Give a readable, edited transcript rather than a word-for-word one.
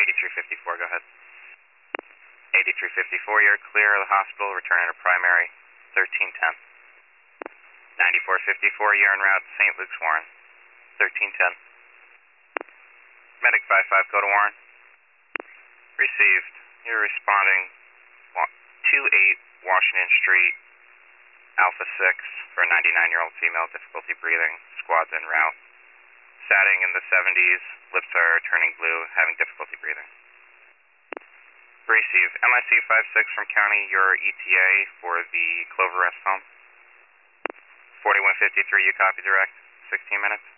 8354, go ahead. 8354, you're clear of the hospital, returning to primary, 1310. 9454, you're en route to St. Luke's, Warren, 1310. Medic 55, go to Warren. Received. You're responding 28 Washington Street, Alpha 6, for a 99-year-old female, difficulty breathing, squad's en route. Satting in the 70s, lips are turning blue, having difficulty breathing. Receive. MIC 56 from County, your ETA for the Clover Rest home. 4153, you copy direct, 16 minutes.